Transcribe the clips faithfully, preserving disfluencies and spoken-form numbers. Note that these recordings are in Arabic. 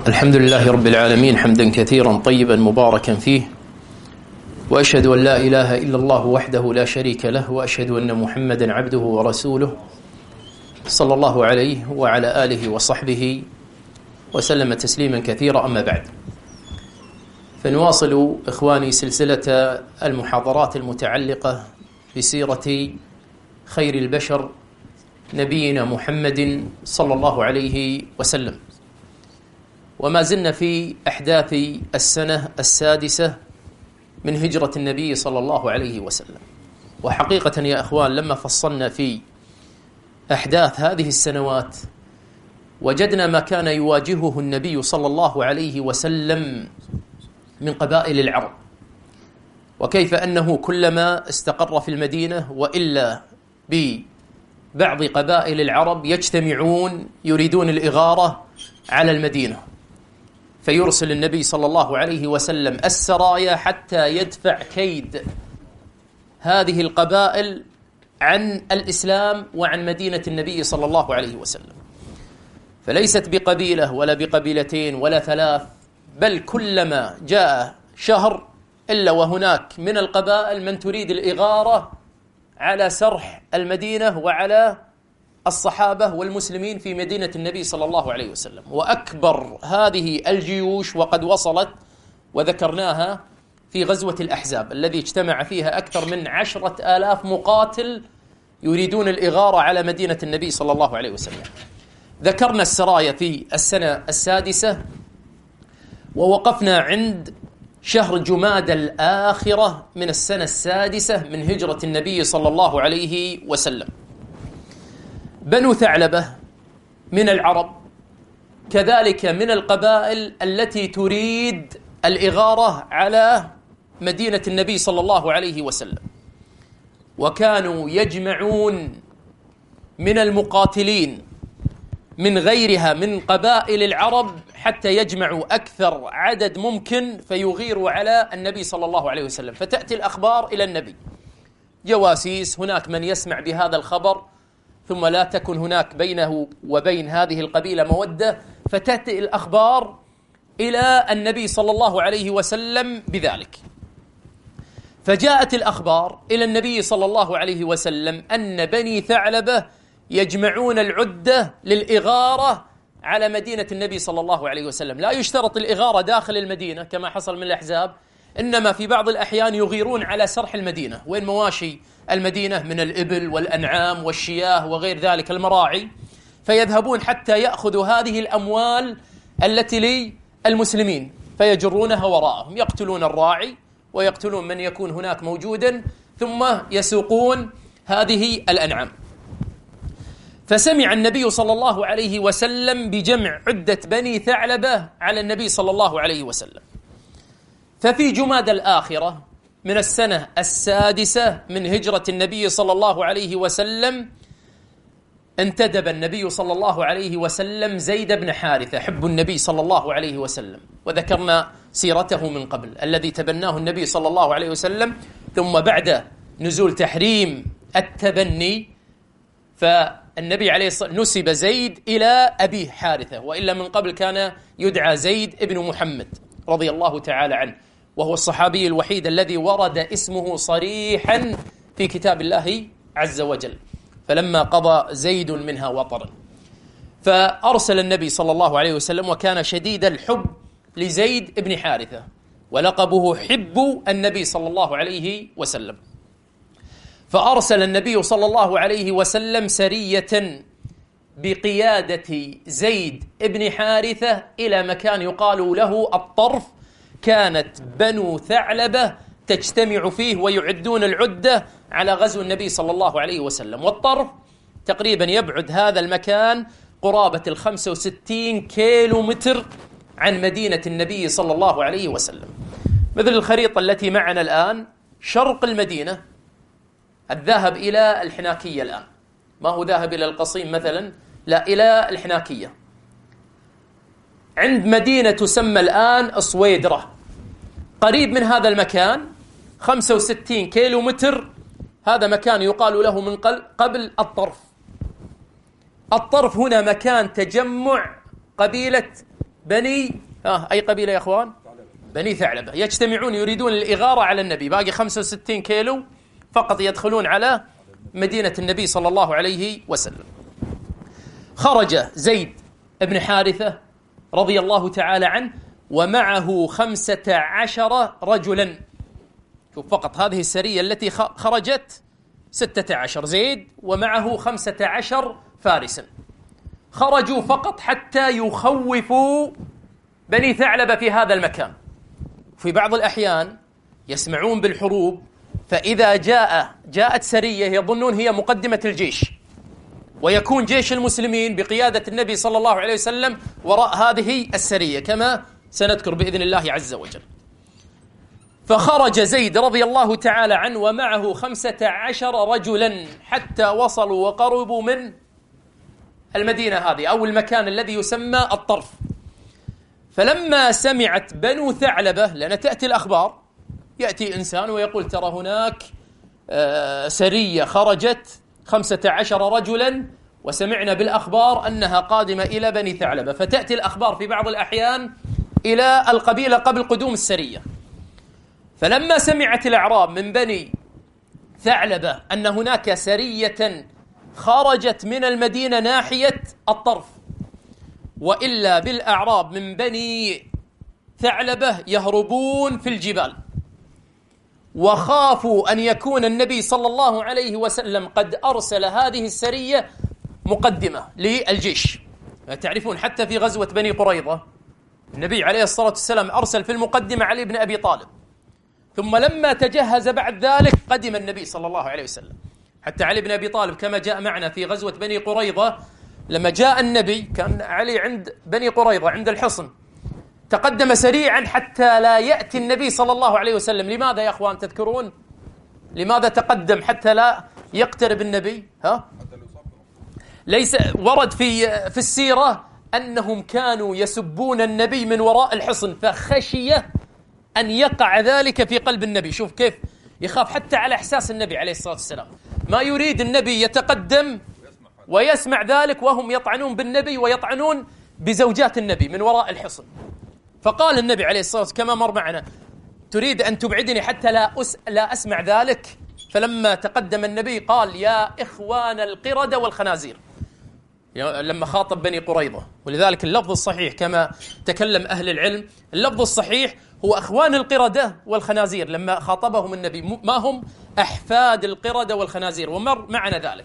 الحمد لله رب العالمين حمدا كثيرا طيبا مباركا فيه، وأشهد أن لا إله إلا الله وحده لا شريك له، وأشهد أن محمدا عبده ورسوله صلى الله عليه وعلى آله وصحبه وسلم تسليما كثيرا. أما بعد، فنواصل إخواني سلسلة المحاضرات المتعلقة بسيرة خير البشر نبينا محمد صلى الله عليه وسلم، وما زلنا في أحداث السنة السادسة من هجرة النبي صلى الله عليه وسلم. وحقيقة يا أخوان، لما فصلنا في أحداث هذه السنوات وجدنا ما كان يواجهه النبي صلى الله عليه وسلم من قبائل العرب، وكيف أنه كلما استقر في المدينة وإلا ببعض قبائل العرب يجتمعون يريدون الإغارة على المدينة، فيرسل النبي صلى الله عليه وسلم السرايا حتى يدفع كيد هذه القبائل عن الإسلام وعن مدينة النبي صلى الله عليه وسلم. فليست بقبيلة ولا بقبيلتين ولا ثلاث، بل كلما جاء شهر إلا وهناك من القبائل من تريد الإغارة على سرح المدينة وعلى الصحابة والمسلمين في مدينة النبي صلى الله عليه وسلم. وأكبر هذه الجيوش وقد وصلت وذكرناها في غزوة الأحزاب الذي اجتمع فيها أكثر من عشرة آلاف مقاتل يريدون الإغارة على مدينة النبي صلى الله عليه وسلم. ذكرنا السرايا في السنة السادسة، ووقفنا عند شهر جمادى الآخرة من السنة السادسة من هجرة النبي صلى الله عليه وسلم. بنو ثعلبة من العرب كذلك من القبائل التي تريد الإغارة على مدينة النبي صلى الله عليه وسلم، وكانوا يجمعون من المقاتلين من غيرها من قبائل العرب حتى يجمعوا أكثر عدد ممكن فيغيروا على النبي صلى الله عليه وسلم. فتأتي الأخبار إلى النبي، جواسيس، هناك من يسمع بهذا الخبر ثم لا تكن هناك بينه وبين هذه القبيلة مودة، فتأتي الأخبار إلى النبي صلى الله عليه وسلم بذلك. فجاءت الأخبار إلى النبي صلى الله عليه وسلم أن بني ثعلبة يجمعون العدة للإغارة على مدينة النبي صلى الله عليه وسلم. لا يشترط الإغارة داخل المدينة كما حصل من الأحزاب، إنما في بعض الأحيان يغيرون على سرح المدينة، وين مواشي المدينة من الإبل والأنعام والشياه وغير ذلك المراعي، فيذهبون حتى يأخذوا هذه الأموال التي للمسلمين فيجرونها وراءهم، يقتلون الراعي ويقتلون من يكون هناك موجودا ثم يسوقون هذه الأنعام. فسمع النبي صلى الله عليه وسلم بجمع عدة بني ثعلبة على النبي صلى الله عليه وسلم. ففي جمادى الآخرة من السنة السادسة من هجرة النبي صلى الله عليه وسلم انتدب النبي صلى الله عليه وسلم زيد بن حارثة حب النبي صلى الله عليه وسلم، وذكرنا سيرته من قبل الذي تبناه النبي صلى الله عليه وسلم، ثم بعد نزول تحريم التبني فالنبي عليه الصلاة والسلام نسب زيد إلى أبيه حارثة، وإلا من قبل كان يدعى زيد ابن محمد رضي الله تعالى عنه، وهو الصحابي الوحيد الذي ورد اسمه صريحا في كتاب الله عز وجل. فلما قضى زيد منها وطرا فأرسل النبي صلى الله عليه وسلم، وكان شديد الحب لزيد بن حارثة ولقبه حب النبي صلى الله عليه وسلم. فأرسل النبي صلى الله عليه وسلم سرية بقيادة زيد بن حارثة إلى مكان يقال له الطرف، كانت بنو ثعلبة تجتمع فيه ويعدون العدة على غزو النبي صلى الله عليه وسلم. والطرف تقريبا يبعد هذا المكان قرابة الخمسة وستين كيلو متر عن مدينة النبي صلى الله عليه وسلم، مثل الخريطة التي معنا الآن. شرق المدينة الذهب إلى الحناكية الآن، ما هو ذاهب إلى القصيم مثلا، لا، إلى الحناكية، عند مدينة تسمى الآن صويدرة، قريب من هذا المكان خمسة وستين كيلو متر. هذا مكان يقال له من قبل الطرف. الطرف هنا مكان تجمع قبيلة بني آه أي قبيلة يا أخوان؟ بني ثعلبة، يجتمعون يريدون الإغارة على النبي، باقي خمسة وستين كيلو فقط يدخلون على مدينة النبي صلى الله عليه وسلم. خرج زيد بن حارثة رضي الله تعالى عنه ومعه خمسة عشر رجلا. شوف فقط هذه السرية التي خرجت ستة عشر، زيد ومعه خمسة عشر فارسا، خرجوا فقط حتى يخوفوا بني ثعلبة في هذا المكان. في بعض الأحيان يسمعون بالحروب، فإذا جاء جاءت سرية يظنون هي مقدمة الجيش، ويكون جيش المسلمين بقيادة النبي صلى الله عليه وسلم وراء هذه السرية كما سنذكر بإذن الله عز وجل. فخرج زيد رضي الله تعالى عنه ومعه خمسة عشر رجلا حتى وصلوا وقربوا من المدينة هذه أو المكان الذي يسمى الطرف. فلما سمعت بنو ثعلبة، لأن تأتي الأخبار، يأتي إنسان ويقول ترى هناك سرية خرجت خمسة عشر رجلا وسمعنا بالأخبار أنها قادمة إلى بني ثعلبة، فتأتي الأخبار في بعض الأحيان إلى القبيلة قبل قدوم السرية. فلما سمعت الأعراب من بني ثعلبة أن هناك سرية خرجت من المدينة ناحية الطرف، وإلا بالأعراب من بني ثعلبة يهربون في الجبال، وخافوا أن يكون النبي صلى الله عليه وسلم قد أرسل هذه السرية مقدمة للجيش. تعرفون حتى في غزوة بني قريظة النبي عليه الصلاة والسلام أرسل في المقدمة علي بن أبي طالب، ثم لما تجهز بعد ذلك قدم النبي صلى الله عليه وسلم. حتى علي بن أبي طالب كما جاء معنا في غزوة بني قريظة، لما جاء النبي كان علي عند بني قريظة عند الحصن، تقدم سريعا حتى لا يأتي النبي صلى الله عليه وسلم. لماذا يا أخوان تذكرون؟ لماذا تقدم حتى لا يقترب النبي؟ ها؟ ليس ورد في في السيرة أنهم كانوا يسبون النبي من وراء الحصن، فخشي أن يقع ذلك في قلب النبي. شوف كيف يخاف حتى على إحساس النبي عليه الصلاة والسلام، ما يريد النبي يتقدم ويسمع ذلك وهم يطعنون بالنبي ويطعنون بزوجات النبي من وراء الحصن. فقال النبي عليه الصلاة والسلام كما مر معنا: تريد أن تبعدني حتى لا, أس... لا أسمع ذلك؟ فلما تقدم النبي قال: يا إخوان القردة والخنازير، لما خاطب بني قريظة. ولذلك اللفظ الصحيح كما تكلم أهل العلم، اللفظ الصحيح هو أخوان القردة والخنازير، لما خاطبهم النبي ما هم أحفاد القردة والخنازير، ومر معنا ذلك.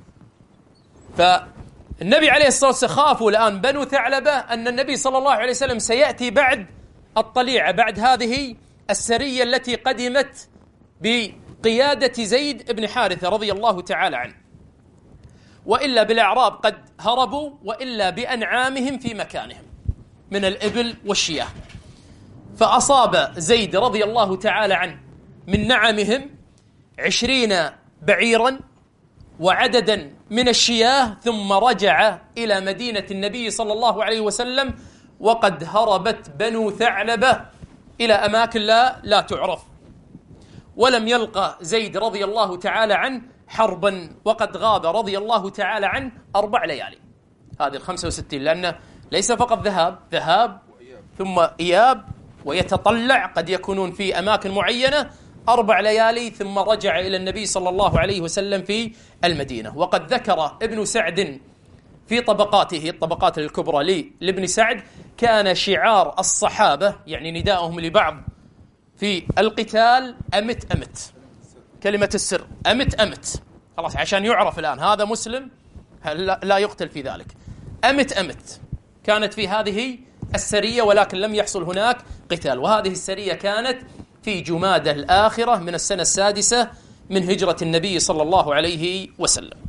فالنبي عليه الصلاة والسلام خافوا الآن بنو ثعلبة أن النبي صلى الله عليه وسلم سيأتي بعد الطليعة، بعد هذه السرية التي قدمت بقيادة زيد بن حارثة رضي الله تعالى عنه، وإلا بالأعراب قد هربوا، وإلا بأنعامهم في مكانهم من الإبل والشياه. فأصاب زيد رضي الله تعالى عنه من نعمهم عشرين بعيرا وعددا من الشياه، ثم رجع إلى مدينة النبي صلى الله عليه وسلم وقد هربت بنو ثعلبة إلى أماكن لا, لا تعرف. ولم يلقى زيد رضي الله تعالى عنه حربا، وقد غاب رضي الله تعالى عنه أربع ليالي. هذه الخمسة وستين، لأنه ليس فقط ذهاب ذهاب ثم إياب ويتطلع، قد يكونون في أماكن معينة، أربع ليالي ثم رجع إلى النبي صلى الله عليه وسلم في المدينة. وقد ذكر ابن سعد في طبقاته، الطبقات الكبرى لابن سعد، كان شعار الصحابة يعني نداءهم لبعض في القتال: أمت أمت، كلمة السر، أمت أمت، خلاص عشان يعرف الآن هذا مسلم لا يقتل في ذلك. أمت أمت كانت في هذه السرية، ولكن لم يحصل هناك قتال. وهذه السرية كانت في جمادى الآخرة من السنة السادسة من هجرة النبي صلى الله عليه وسلم.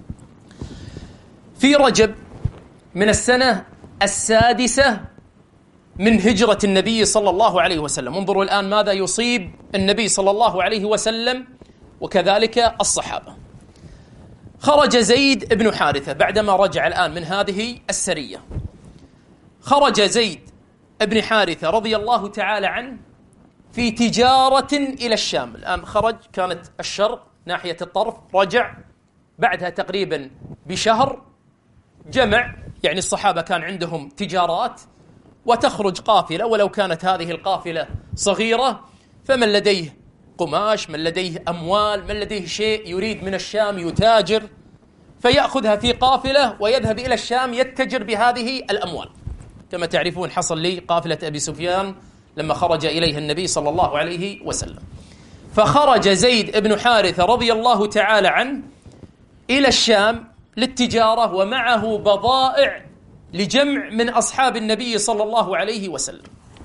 في رجب من السنة السادسة من هجرة النبي صلى الله عليه وسلم، انظروا الآن ماذا يصيب النبي صلى الله عليه وسلم وكذلك الصحابة. خرج زيد بن حارثة بعدما رجع الآن من هذه السرية. خرج زيد بن حارثة رضي الله تعالى عنه في تجارة إلى الشام. الآن خرج، كانت الشرق ناحية الطرف، رجع بعدها تقريبا بشهر، جمع يعني الصحابة كان عندهم تجارات وتخرج قافلة، ولو كانت هذه القافلة صغيرة فمن لديه قماش، من لديه أموال، من لديه شيء يريد من الشام يتاجر، فيأخذها في قافلة ويذهب إلى الشام يتجر بهذه الأموال، كما تعرفون حصل لي قافلة أبي سفيان لما خرج إليها النبي صلى الله عليه وسلم. فخرج زيد بن حارثة رضي الله تعالى عنه إلى الشام للتجارة، ومعه بضائع لجمع من أصحاب النبي صلى الله عليه وسلم.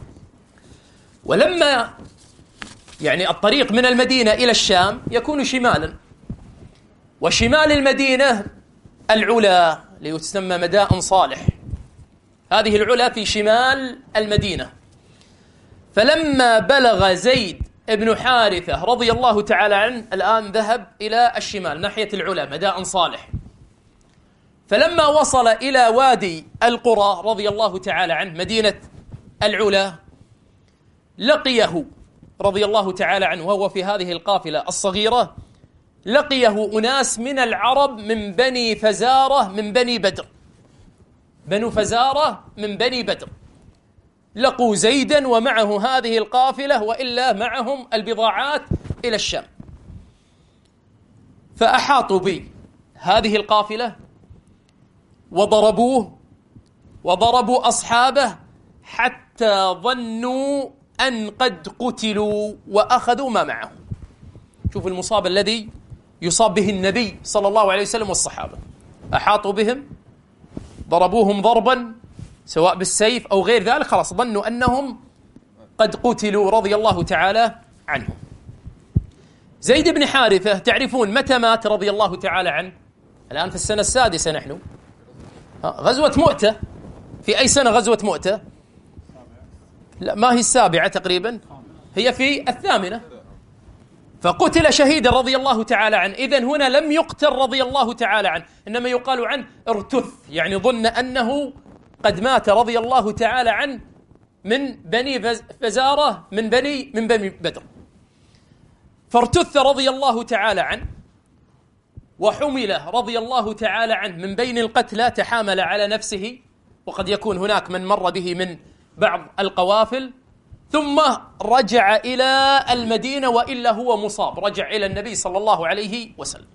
ولما يعني الطريق من المدينة إلى الشام يكون شمالا، وشمال المدينة العلا ليتسمى مدائن صالح، هذه العلا في شمال المدينة. فلما بلغ زيد ابن حارثة رضي الله تعالى عنه الآن ذهب إلى الشمال ناحية العلا مدائن صالح، فلما وصل إلى وادي القرى رضي الله تعالى عنه مدينة العلا، لقيه رضي الله تعالى عنه وهو في هذه القافلة الصغيرة، لقيه أناس من العرب من بني فزارة من بني بدر، بنو فزارة من بني بدر، لقوا زيدا ومعه هذه القافلة، وإلا معهم البضاعات إلى الشام. فأحاطوا به هذه القافلة وضربوه وضربوا أصحابه حتى ظنوا أن قد قتلوا وأخذوا ما معهم. شوف المصاب الذي يصاب به النبي صلى الله عليه وسلم والصحابة، أحاطوا بهم ضربوهم ضربا سواء بالسيف أو غير ذلك، خلاص ظنوا أنهم قد قتلوا رضي الله تعالى عنهم. زيد بن حارثة تعرفون متى مات رضي الله تعالى عنه؟ الآن في السنة السادسة نحن، غزوة مؤتة. في أي سنة غزوة مؤتة؟ لا، ما هي السابعة تقريبا، هي في الثامنة. فقتل شهيدا رضي الله تعالى عنه. إذن هنا لم يقتل رضي الله تعالى عنه، إنما يقال عنه ارتث، يعني ظن أنه قد مات رضي الله تعالى عنه من بني فزارة من بني من بني بدر. فارتث رضي الله تعالى عنه وحمله رضي الله تعالى عنه من بين القتلى، تحامل على نفسه، وقد يكون هناك من مر به من بعض القوافل، ثم رجع إلى المدينة، وإلا هو مصاب، رجع إلى النبي صلى الله عليه وسلم.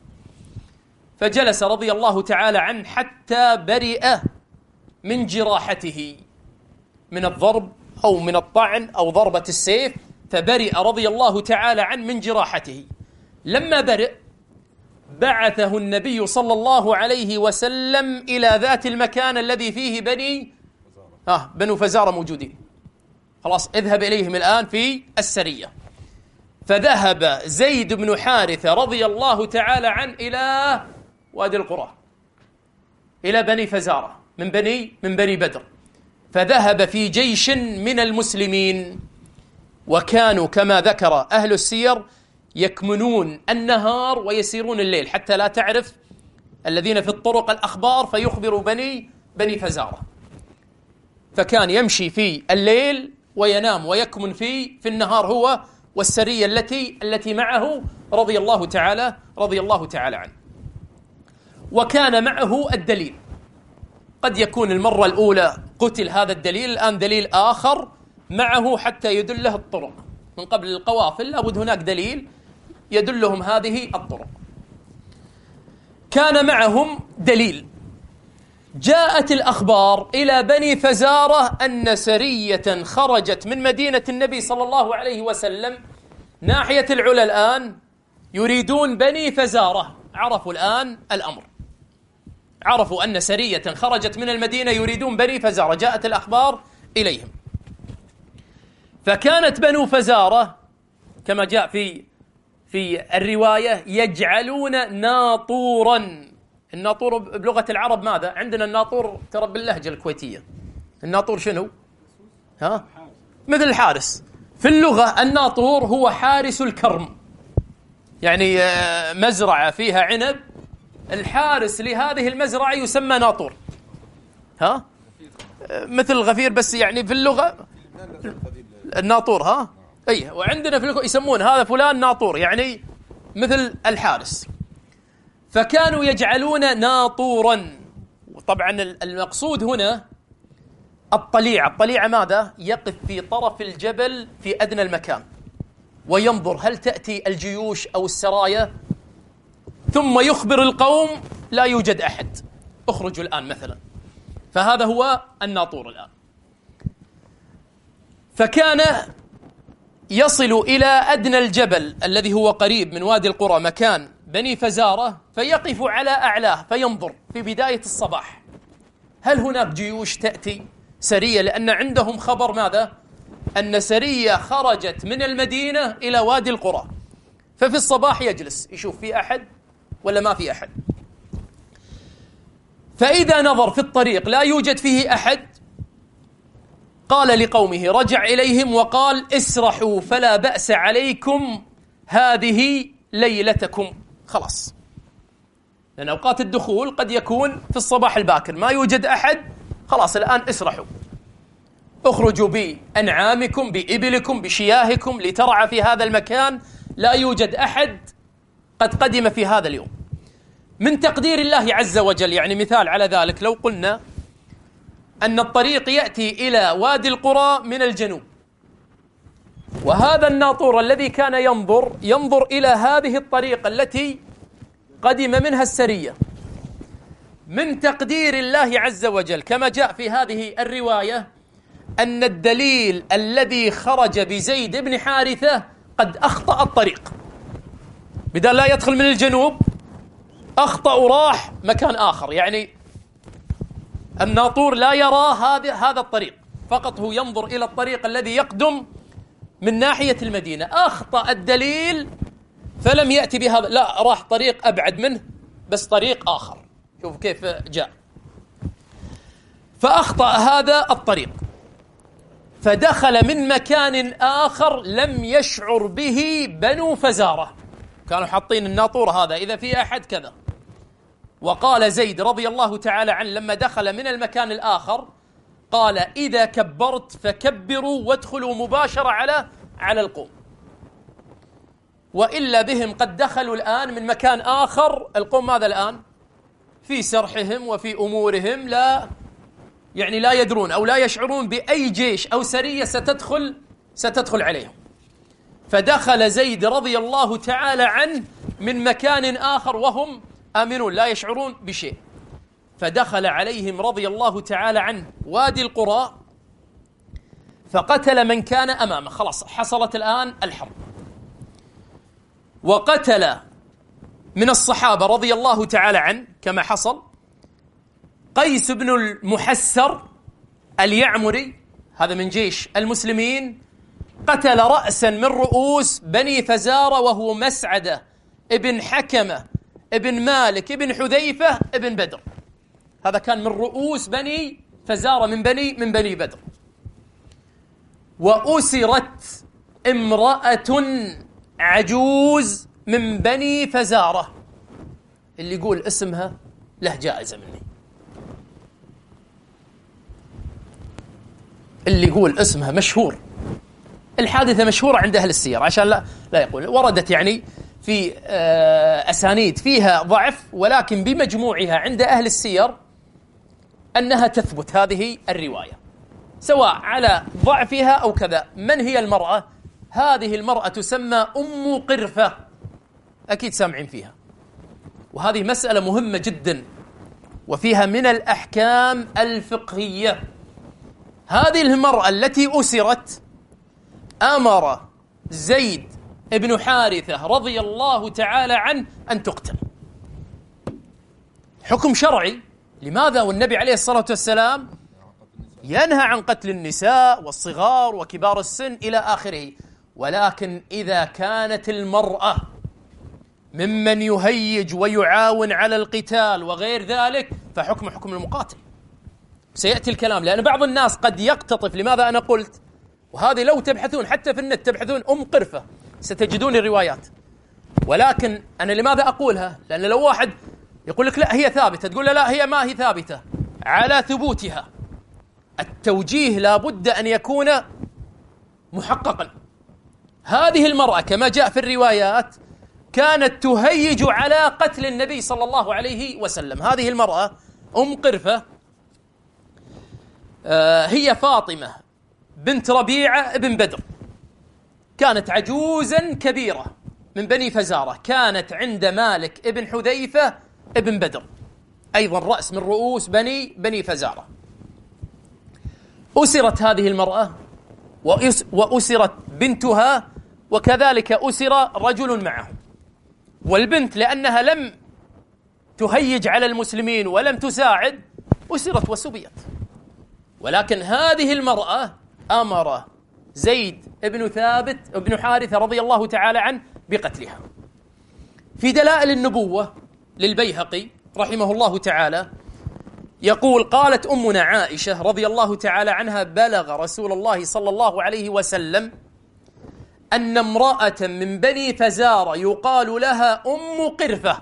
فجلس رضي الله تعالى عنه حتى برئ من جراحته، من الضرب أو من الطعن أو ضربة السيف، فبرئ رضي الله تعالى عنه من جراحته. لما برئ بعثه النبي صلى الله عليه وسلم إلى ذات المكان الذي فيه بني آه بنو فزارة موجودين، خلاص اذهب إليهم الآن في السرية. فذهب زيد بن حارثة رضي الله تعالى عنه إلى وادي القرى، إلى بني فزارة من بني من بني بدر، فذهب في جيش من المسلمين، وكانوا كما ذكر أهل السير يكمنون النهار ويسيرون الليل حتى لا تعرف الذين في الطرق الأخبار فيخبروا بني بني فزارة. فكان يمشي في الليل وينام ويكمن في في النهار هو والسرية التي التي معه رضي الله تعالى رضي الله تعالى عنه. وكان معه الدليل، قد يكون المرة الأولى قتل هذا الدليل، الآن دليل آخر معه حتى يدله الطرق. من قبل القوافل لابد هناك دليل يدلهم هذه الطرق. كان معهم دليل. جاءت الأخبار إلى بني فزارة أن سرية خرجت من مدينة النبي صلى الله عليه وسلم ناحية العلا، الآن يريدون بني فزارة. عرفوا الآن الأمر، عرفوا أن سرية خرجت من المدينة يريدون بني فزارة، جاءت الأخبار إليهم. فكانت بنو فزارة كما جاء في في الرواية يجعلون ناطورا. الناطور بلغة العرب ماذا؟ عندنا الناطور ترى باللهجة الكويتية، الناطور شنو؟ ها؟ مثل الحارس. في اللغة الناطور هو حارس الكرم، يعني مزرعة فيها عنب، الحارس لهذه المزرعة يسمى ناطور. ها؟ مثل الغفير، بس يعني في اللغة الناطور. ها؟ أي، وعندنا في اللغة يسمون هذا فلان ناطور، يعني مثل الحارس. فكانوا يجعلون ناطورا. وطبعا المقصود هنا الطليعة. الطليعة ماذا؟ يقف في طرف الجبل في أدنى المكان وينظر هل تأتي الجيوش أو السرايا، ثم يخبر القوم لا يوجد أحد، اخرجوا الآن مثلا. فهذا هو الناطور الآن. فكان يصل إلى أدنى الجبل الذي هو قريب من وادي القرى مكان بني فزارة، فيقف على أعلاه فينظر في بداية الصباح هل هناك جيوش تأتي سرية، لأن عندهم خبر ماذا؟ أن سرية خرجت من المدينة إلى وادي القرى. ففي الصباح يجلس يشوف في أحد ولا ما في أحد. فإذا نظر في الطريق لا يوجد فيه أحد، قال لقومه، رجع إليهم وقال اسرحوا فلا بأس عليكم، هذه ليلتكم. خلاص، لأن أوقات الدخول قد يكون في الصباح الباكر ما يوجد أحد، خلاص الآن اسرحوا، اخرجوا بأنعامكم بإبلكم بشياهكم لترعى في هذا المكان، لا يوجد أحد قد قدم في هذا اليوم. من تقدير الله عز وجل، يعني مثال على ذلك لو قلنا أن الطريق يأتي إلى وادي القرى من الجنوب، وهذا الناطور الذي كان ينظر ينظر إلى هذه الطريق التي قدم منها السرية. من تقدير الله عز وجل كما جاء في هذه الرواية أن الدليل الذي خرج بزيد بن حارثة قد أخطأ الطريق، بدل لا يدخل من الجنوب أخطأ وراح مكان آخر. يعني الناطور لا يرى هذا هذا الطريق، فقط هو ينظر إلى الطريق الذي يقدم من ناحية المدينة. أخطأ الدليل فلم يأتي بهذا، لا، راح طريق أبعد منه بس طريق آخر. شوف كيف جاء. فأخطأ هذا الطريق فدخل من مكان آخر لم يشعر به بنو فزارة، كانوا حاطين الناطور هذا إذا في أحد كذا. وقال زيد رضي الله تعالى عنه لما دخل من المكان الآخر قال إذا كبرت فكبروا وادخلوا مباشرة على على القوم، وإلا بهم قد دخلوا الآن من مكان آخر. القوم ماذا الآن؟ في سرحهم وفي أمورهم، لا يعني لا يدرون أو لا يشعرون بأي جيش أو سرية ستدخل ستدخل عليهم. فدخل زيد رضي الله تعالى عنه من مكان آخر وهم آمنون لا يشعرون بشيء، فدخل عليهم رضي الله تعالى عنه وادي القرى فقتل من كان أمامه. خلاص حصلت الآن الحرب، وقتل من الصحابة رضي الله تعالى عنه كما حصل قيس بن المحسر اليعمري، هذا من جيش المسلمين، قتل رأسا من رؤوس بني فزارة وهو مسعدة ابن حكمة ابن مالك ابن حذيفة ابن بدر. هذا كان من رؤوس بني فزارة من بني من بني بدر. وأسرت امرأة عجوز من بني فزارة، اللي يقول اسمها له جائزة مني، اللي يقول اسمها مشهور. الحادثة مشهورة عند أهل السير عشان لا لا يقول، وردت يعني في أسانيد فيها ضعف، ولكن بمجموعها عند أهل السير أنها تثبت هذه الرواية سواء على ضعفها أو كذا. من هي المرأة؟ هذه المرأة تسمى أم قرفة، أكيد سامعين فيها، وهذه مسألة مهمة جدا وفيها من الأحكام الفقهية. هذه المرأة التي أسرت أمر زيد ابن حارثة رضي الله تعالى عنه أن تقتل، حكم شرعي. لماذا؟ والنبي عليه الصلاة والسلام ينهى عن قتل النساء والصغار وكبار السن إلى آخره. ولكن إذا كانت المرأة ممن يهيج ويعاون على القتال وغير ذلك فحكم حكم المقاتل. سيأتي الكلام، لأن بعض الناس قد يقتطف. لماذا أنا قلت؟ وهذه لو تبحثون حتى في النت تبحثون أم قرفة ستجدون الروايات. ولكن أنا لماذا أقولها؟ لأن لو واحد يقول لك لا هي ثابتة، تقول له لا هي ما هي ثابتة، على ثبوتها التوجيه لا بد أن يكون محققا. هذه المرأة كما جاء في الروايات كانت تهيج على قتل النبي صلى الله عليه وسلم. هذه المرأة أم قرفة هي فاطمة بنت ربيعة ابن بدر، كانت عجوزا كبيرة من بني فزارة، كانت عند مالك ابن حذيفة ابن بدر، أيضا رأس من رؤوس بني بني فزارة. أسرت هذه المرأة وأسرت بنتها، وكذلك أسر رجل معه، والبنت لأنها لم تهيج على المسلمين ولم تساعد أسرت وسبيت. ولكن هذه المرأة أمر زيد بن ثابت بن حارثة رضي الله تعالى عنه بقتلها. في دلائل النبوة للبيهقي رحمه الله تعالى يقول: قالت أمنا عائشة رضي الله تعالى عنها: بلغ رسول الله صلى الله عليه وسلم أن امرأة من بني فزارة يقال لها أم قرفة.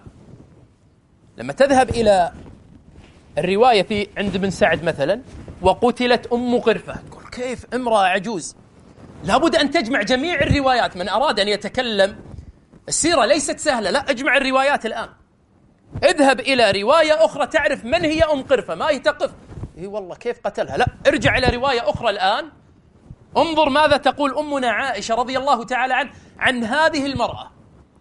لما تذهب إلى الرواية في عند ابن سعد مثلا: وقتلت أم قرفة، يقول كيف امرأة عجوز؟ لابد أن تجمع جميع الروايات. من أراد أن يتكلم، السيرة ليست سهلة، لا، اجمع الروايات الآن، اذهب إلى رواية أخرى تعرف من هي أم قرفة، ما هي تقف إيه والله كيف قتلها، لا، ارجع إلى رواية أخرى الآن، انظر ماذا تقول أمنا عائشة رضي الله تعالى عنها عن هذه المرأة.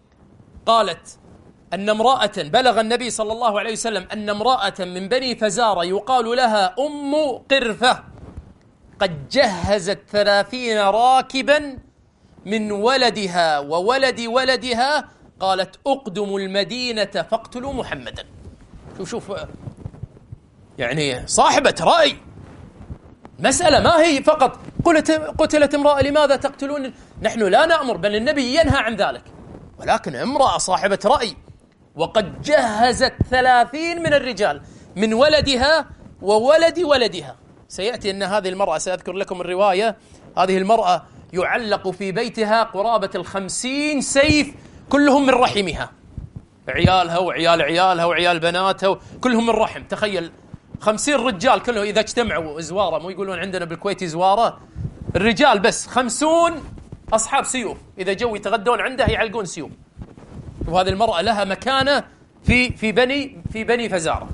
قالت أن امرأة بلغ النبي صلى الله عليه وسلم أن امرأة من بني فزارة يقال لها أم قرفة قد جهزت ثلاثين راكبا من ولدها وولد ولدها، قالت: اقدموا المدينة فاقتلوا محمدا. شوف شوف يعني صاحبة رأي، مسألة ما هي فقط قلت قتلت امرأة لماذا تقتلون، نحن لا نأمر، بل النبي ينهى عن ذلك، ولكن امرأة صاحبة رأي وقد جهزت ثلاثين من الرجال من ولدها وولد ولدها. سيأتي أن هذه المرأة، سأذكر لكم الرواية، هذه المرأة يعلق في بيتها قرابة الخمسين سيف كلهم من رحمها، عيالها وعيال عيالها وعيال بناتها كلهم من رحم. تخيل خمسين رجال كلهم إذا اجتمعوا زوارة، مو يقولون عندنا بالكويت زوارة، الرجال بس خمسون أصحاب سيوف، إذا جو يتغدون عنده يعلقون سيوف. وهذه المرأة لها مكانة في في بني في بني فزارة.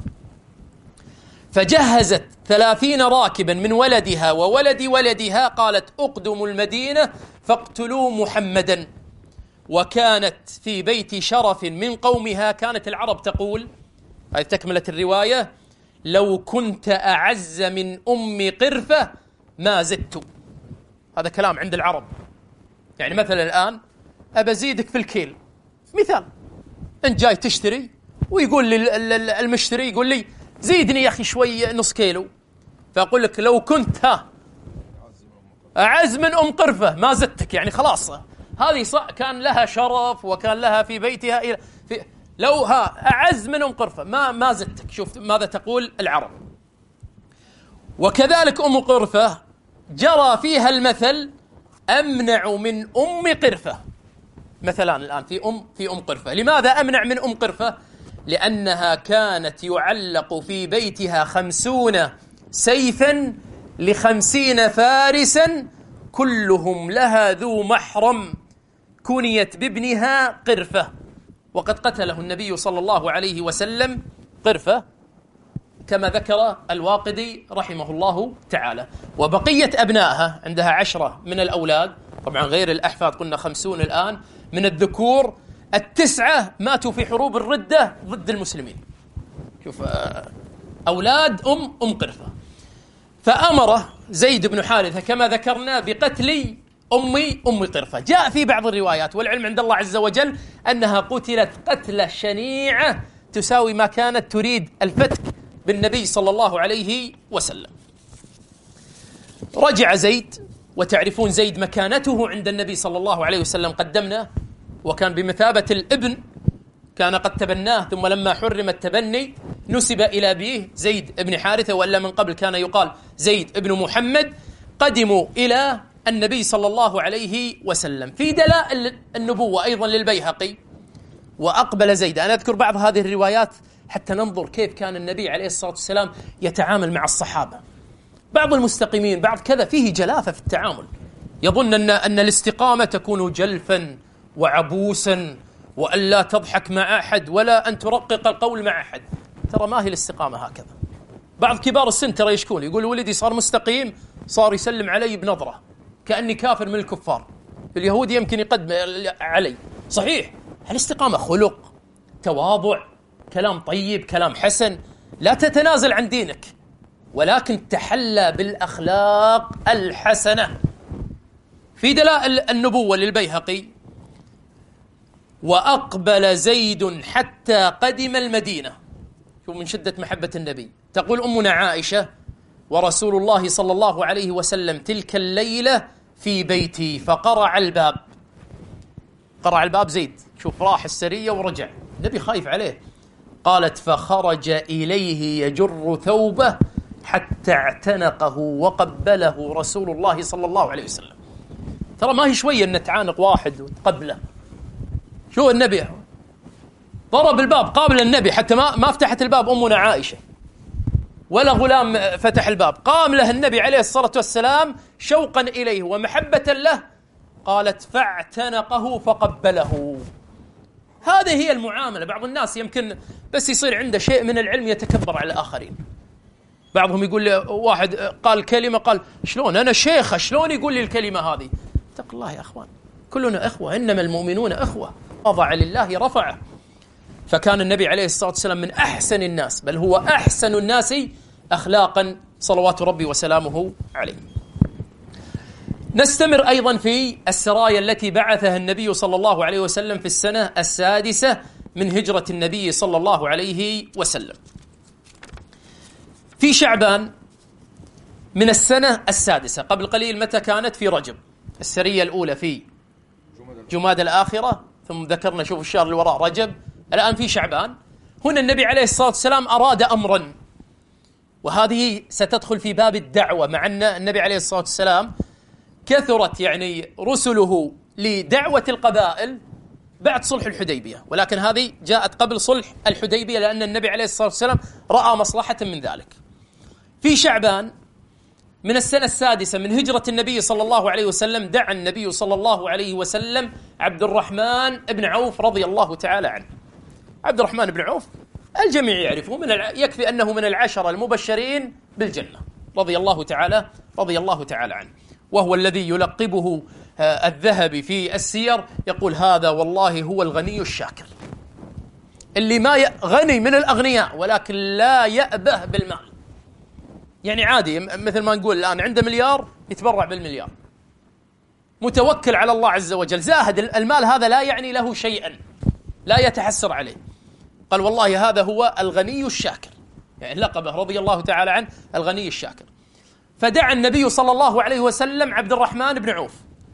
فجهزت ثلاثين راكبا من ولدها وولد ولدها، قالت: اقدموا المدينة فاقتلوا محمدا. وكانت في بيت شرف من قومها. كانت العرب تقول، هذه تكملة الرواية: لو كنت أعز من أم قرفة ما زدت. هذا كلام عند العرب، يعني مثلا الآن أبزيدك في الكيل، مثال، أنت جاي تشتري ويقول لي المشتري يقول لي زيدني يا أخي شوي نص كيلو، فأقول لك لو كنت ها أعز من أم قرفة ما زدتك، يعني خلاص هذه كان لها شرف وكان لها في بيتها في لو ها أعز من أم قرفة ما ما زدتك. شوف ماذا تقول العرب. وكذلك أم قرفة جرى فيها المثل: أمنع من أم قرفة. مثلا الآن في أم في أم قرفة، لماذا أمنع من أم قرفة؟ لأنها كانت يعلق في بيتها خمسون سيفا لخمسين فارسا كلهم لها ذو محرم، كنيت بابنها قرفة، وقد قتله النبي صلى الله عليه وسلم قرفة كما ذكر الواقدي رحمه الله تعالى. وبقية أبنائها عندها عشرة من الأولاد، طبعا غير الأحفاد، قلنا خمسون الآن من الذكور، التسعة ماتوا في حروب الردة ضد المسلمين. شوف أولاد أم أم قرفة. فأمر زيد بن حارثة كما ذكرنا بقتل أمي أم قرفة. جاء في بعض الروايات، والعلم عند الله عز وجل، أنها قتلت قتلة شنيعة تساوي ما كانت تريد الفتك بالنبي صلى الله عليه وسلم. رجع زيد، وتعرفون زيد مكانته عند النبي صلى الله عليه وسلم قدمنا، وكان بمثابة الابن، كان قد تبناه، ثم لما حرم التبني نسب إلى أبيه زيد بن حارثة، وإلا من قبل كان يقال زيد بن محمد. قدموا إلى النبي صلى الله عليه وسلم. في دلائل النبوة أيضا للبيهقي: وأقبل زيد. أنا أذكر بعض هذه الروايات حتى ننظر كيف كان النبي عليه الصلاة والسلام يتعامل مع الصحابة. بعض المستقيمين بعض كذا فيه جلافة في التعامل، يظن أن أن الاستقامة تكون جلفا وعبوسا، وأن لا تضحك مع أحد ولا أن ترقق القول مع أحد. ترى ما هي الاستقامة هكذا. بعض كبار السن ترى يشكون، يقول ولدي صار مستقيم، صار يسلم علي بنظرة كأني كافر من الكفار، اليهود يمكن يقدم علي. صحيح، الاستقامة خلق، تواضع، كلام طيب، كلام حسن، لا تتنازل عن دينك، ولكن تحلى بالأخلاق الحسنة. في دلائل النبوة للبيهقي: وأقبل زيد حتى قدم المدينة. شوف من شدة محبة النبي، تقول أمنا عائشة: ورسول الله صلى الله عليه وسلم تلك الليلة في بيتي فقرع الباب. قرع الباب زيد، شوف راح السرية ورجع، النبي خايف عليه. قالت: فخرج إليه يجر ثوبه حتى اعتنقه وقبله رسول الله صلى الله عليه وسلم. ترى ما هي شوية أن تعانق واحد وتقبله. شو النبي ضرب الباب قابل النبي، حتى ما ما فتحت الباب أمنا عائشة ولا غلام فتح الباب، قام له النبي عليه الصلاة والسلام شوقا إليه ومحبة له. قالت: فاعتنقه فقبله. هذه هي المعاملة. بعض الناس يمكن بس يصير عنده شيء من العلم يتكبر على الآخرين. بعضهم يقول لي واحد قال كلمة، قال: شلون أنا شيخ شلون يقول لي الكلمة هذه؟ اتق الله يا أخوان، كلنا أخوة، إنما المؤمنون أخوة. وضع لله رفعه. فكان النبي عليه الصلاة والسلام من أحسن الناس، بل هو أحسن الناس أخلاقا صلوات ربي وسلامه عليه. نستمر أيضا في السرايا التي بعثها النبي صلى الله عليه وسلم في السنة السادسة من هجرة النبي صلى الله عليه وسلم. في شعبان من السنة السادسة، قبل قليل متى كانت؟ في رجب. السرية الأولى في جماد الآخرة، ثم ذكرنا شوف الشهر اللي وراء رجب، الآن في شعبان. هنا النبي عليه الصلاة والسلام أراد أمرا، وهذه ستدخل في باب الدعوة، مع أن النبي عليه الصلاة والسلام كثرت يعني رسله لدعوة القبائل بعد صلح الحديبية، ولكن هذه جاءت قبل صلح الحديبية لأن النبي عليه الصلاة والسلام رأى مصلحة من ذلك. في شعبان من السنة السادسة من هجرة النبي صلى الله عليه وسلم دعا النبي صلى الله عليه وسلم عبد الرحمن بن عوف رضي الله تعالى عنه. عبد الرحمن بن عوف الجميع يعرفه، من الع... يكفي أنه من العشرة المبشرين بالجنة رضي الله تعالى رضي الله تعالى عنه، وهو الذي يلقبه الذهبي في السير، يقول: هذا والله هو الغني الشاكر، اللي ما ي... غني من الأغنياء ولكن لا يأبه بالمال. يعني عادي، مثل ما نقول الآن عنده مليار يتبرع بالمليار، متوكل على الله عز وجل، زاهد. المال هذا لا يعني له شيئا، لا يتحسر عليه. قال: والله هذا هو الغني الشاكر، يعني لقبه رضي الله تعالى عنه الغني الشاكر. فدعا النبي صلى الله عليه وسلم عبد الرحمن بن عوف،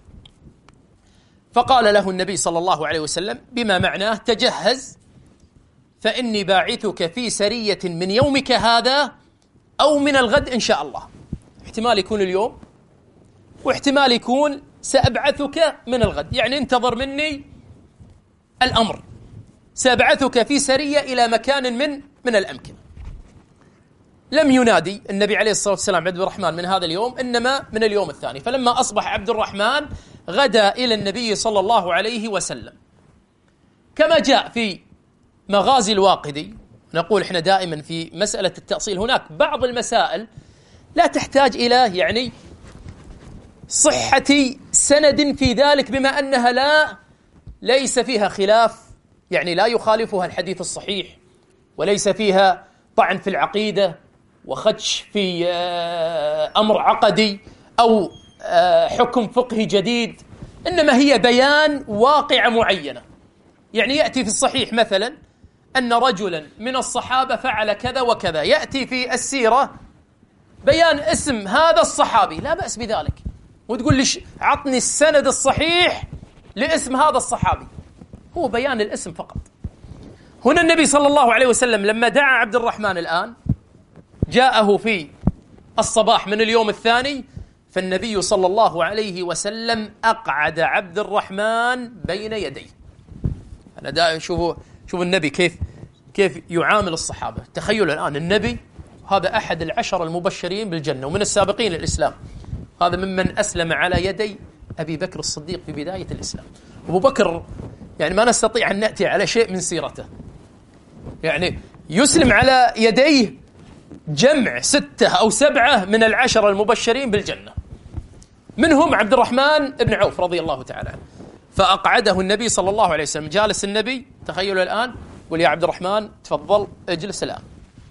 فقال له النبي صلى الله عليه وسلم بما معناه: تجهز، فإني باعثك في سرية من يومك هذا أو من الغد إن شاء الله. احتمال يكون اليوم، واحتمال يكون سأبعثك من الغد، يعني انتظر مني الأمر، سأبعثك في سرية إلى مكان من من الأمكنة. لم ينادي النبي عليه الصلاة والسلام عبد الرحمن من هذا اليوم، إنما من اليوم الثاني. فلما أصبح عبد الرحمن غدا إلى النبي صلى الله عليه وسلم، كما جاء في مغازي الواقدي. نقول إحنا دائما في مسألة التأصيل هناك بعض المسائل لا تحتاج إلى يعني صحة سند في ذلك، بما أنها لا ليس فيها خلاف، يعني لا يخالفها الحديث الصحيح، وليس فيها طعن في العقيدة وخدش في أمر عقدي أو حكم فقهي جديد، إنما هي بيان واقعة معينة. يعني يأتي في الصحيح مثلا أن رجلا من الصحابة فعل كذا وكذا، يأتي في السيرة بيان اسم هذا الصحابي، لا بأس بذلك، وتقول لي عطني السند الصحيح لاسم هذا الصحابي، هو بيان الاسم فقط. هنا النبي صلى الله عليه وسلم لما دعا عبد الرحمن الآن، جاءه في الصباح من اليوم الثاني، فالنبي صلى الله عليه وسلم أقعد عبد الرحمن بين يديه. أنا دا شوفوا شوفوا النبي كيف كيف يعامل الصحابة. تخيلوا الآن النبي هذا أحد العشر المبشرين بالجنة ومن السابقين للإسلام، هذا ممن أسلم على يدي أبي بكر الصديق في بداية الإسلام. أبو بكر يعني ما نستطيع أن نأتي على شيء من سيرته، يعني يسلم على يديه جمع ستة أو سبعة من العشرة المبشرين بالجنة، منهم عبد الرحمن بن عوف رضي الله تعالى عنه. فأقعده النبي صلى الله عليه وسلم، جالس النبي، تخيلوا الآن، قل يا عبد الرحمن تفضل اجلس الآن.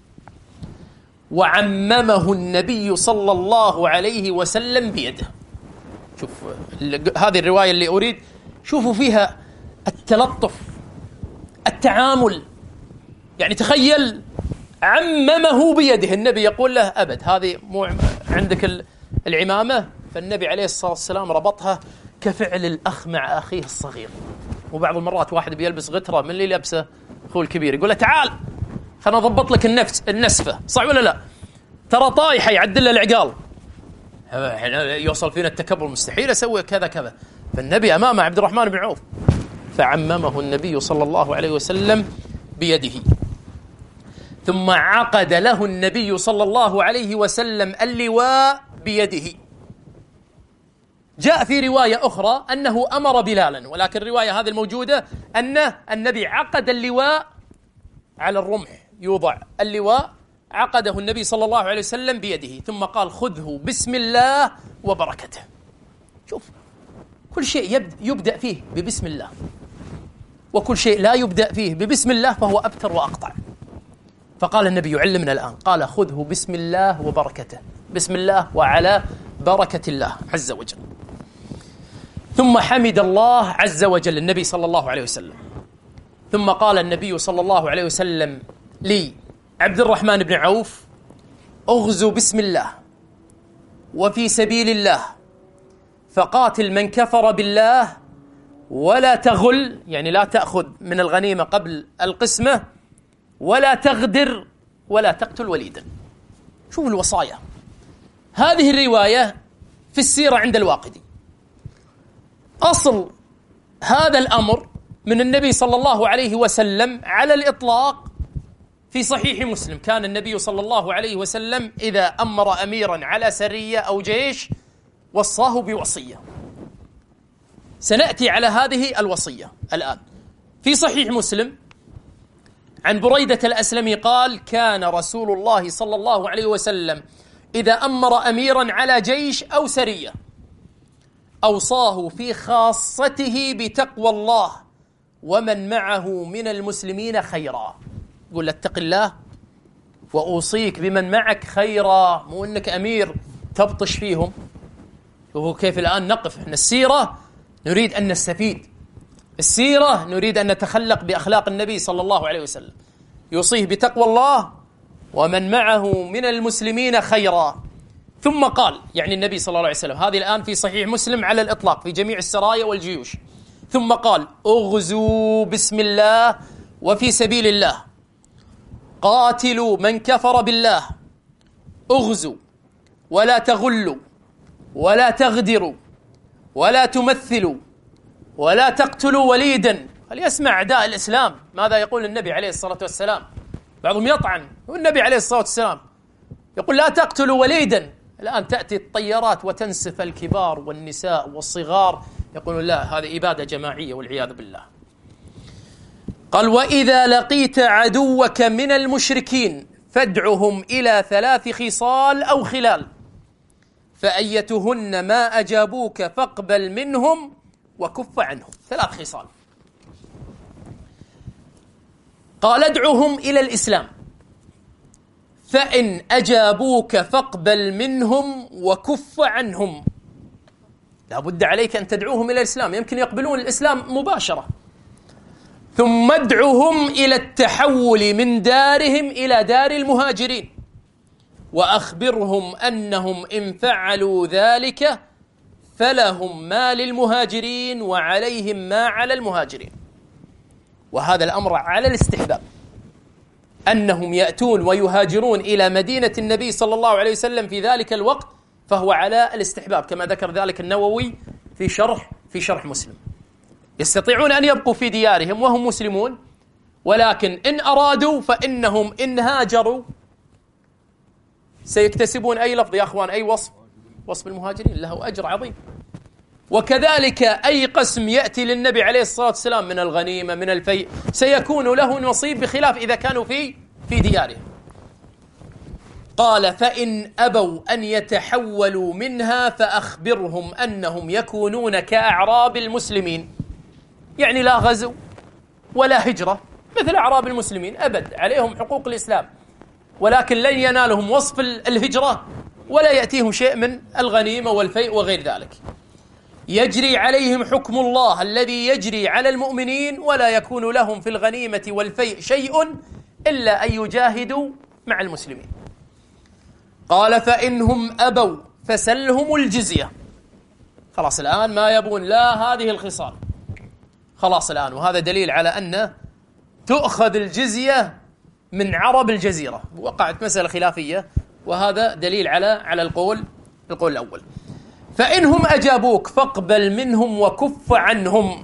وعممه النبي صلى الله عليه وسلم بيده. شوف هذه الرواية اللي أريد، شوفوا فيها التلطف، التعامل. يعني تخيل عممه بيده، النبي يقول له أبد، هذه مو عندك العمامة، فالنبي عليه الصلاة والسلام ربطها كفعل الأخ مع أخيه الصغير. وبعض المرات واحد بيلبس غترة، من اللي لبسه؟ أخوه الكبير، يقول له تعال خلنا نضبط لك النفس النسفة، صح ولا لا؟ ترى طايحة يعدل له العقال، يوصل فينا التكبر، مستحيل أسوي كذا كذا. فالنبي أمام عبد الرحمن بن عوف، فعممه النبي صلى الله عليه وسلم بيده. ثم عقد له النبي صلى الله عليه وسلم اللواء بيده. جاء في رواية أخرى أنه أمر بلالا، ولكن الرواية هذه الموجودة أن النبي عقد اللواء على الرمح، يوضع اللواء، عقده النبي صلى الله عليه وسلم بيده، ثم قال خذه بسم الله وبركته. شوف كل شيء يبدأ فيه ببسم الله، وكل شيء لا يبدأ فيه ببسم الله فهو أبتر وأقطع. فقال النبي يعلمنا الآن، قال خذه بسم الله وبركته، بسم الله وعلى بركة الله عز وجل. ثم حمد الله عز وجل النبي صلى الله عليه وسلم، ثم قال النبي صلى الله عليه وسلم لي عبد الرحمن بن عوف اغزو بسم الله وفي سبيل الله، فقاتل من كفر بالله ولا تغل، يعني لا تأخذ من الغنيمة قبل القسمة، ولا تغدر ولا تقتل وليدا. شوف الوصايا. هذه الرواية في السيرة عند الواقدي. أصل هذا الأمر من النبي صلى الله عليه وسلم على الإطلاق في صحيح مسلم. كان النبي صلى الله عليه وسلم إذا أمر أميرا على سرية أو جيش وصاه بوصية. سنأتي على هذه الوصية الآن. في صحيح مسلم عن بريدة الأسلمي قال كان رسول الله صلى الله عليه وسلم إذا أمر أميرا على جيش أو سرية أوصاه في خاصته بتقوى الله ومن معه من المسلمين خيرا. يقول اتق الله وأوصيك بمن معك خيرا، مو أنك أمير تبطش فيهم. شوفوا كيف الآن نقف. إحنا السيرة نريد أن نستفيد، السيرة نريد أن نتخلق بأخلاق النبي صلى الله عليه وسلم. يوصيه بتقوى الله ومن معه من المسلمين خيرا. ثم قال، يعني النبي صلى الله عليه وسلم، هذه الآن في صحيح مسلم على الإطلاق في جميع السرايا والجيوش. ثم قال اغزوا بسم الله وفي سبيل الله، قاتلوا من كفر بالله، اغزوا ولا تغلوا ولا تغدروا ولا تمثلوا ولا تقتلوا وليدا. فليسمع أعداء الإسلام ماذا يقول النبي عليه الصلاة والسلام. بعضهم يطعن، والنبي عليه الصلاة والسلام يقول لا تقتلوا وليدا. الآن تأتي الطيارات وتنسف الكبار والنساء والصغار، يقولون لا هذه إبادة جماعية والعياذ بالله. قال وإذا لقيت عدوك من المشركين فادعهم إلى ثلاث خصال أو خلال، فأيتهن ما أجابوك فاقبل منهم وكف عنهم. ثلاث خصال. قال ادعهم إلى الإسلام، فإن أجابوك فاقبل منهم وكف عنهم. لا بد عليك أن تدعوهم إلى الإسلام، يمكن يقبلون الإسلام مباشرة. ثم ادعهم إلى التحول من دارهم إلى دار المهاجرين، وأخبرهم أنهم إن فعلوا ذلك فلهم ما للمهاجرين وعليهم ما على المهاجرين. وهذا الأمر على الاستحباب، أنهم يأتون ويهاجرون إلى مدينة النبي صلى الله عليه وسلم في ذلك الوقت، فهو على الاستحباب كما ذكر ذلك النووي في شرح في شرح مسلم. يستطيعون أن يبقوا في ديارهم وهم مسلمون، ولكن إن أرادوا فإنهم إن هاجروا سيكتسبون أي لفظ يا أخوان، أي وصف، وصف المهاجرين له أجر عظيم. وكذلك أي قسم يأتي للنبي عليه الصلاة والسلام من الغنيمة من الفيء سيكون له نصيب، بخلاف إذا كانوا في في ديارهم. قال فإن أبوا أن يتحولوا منها فأخبرهم أنهم يكونون كأعراب المسلمين، يعني لا غزو ولا هجرة، مثل أعراب المسلمين أبد، عليهم حقوق الإسلام، ولكن لن ينالهم وصف الهجرة ولا يأتيهم شيء من الغنيمة والفيء وغير ذلك. يجري عليهم حكم الله الذي يجري على المؤمنين، ولا يكون لهم في الغنيمة والفيء شيء إلا أن يجاهدوا مع المسلمين. قال فإنهم أبوا فسلهم الجزية. خلاص الآن ما يبون لا هذه الخصال، خلاص الآن، وهذا دليل على أن تؤخذ الجزية من عرب الجزيرة. وقعت مسألة خلافية، وهذا دليل على على القول القول الأول. فإنهم أجابوك فاقبل منهم وكف عنهم.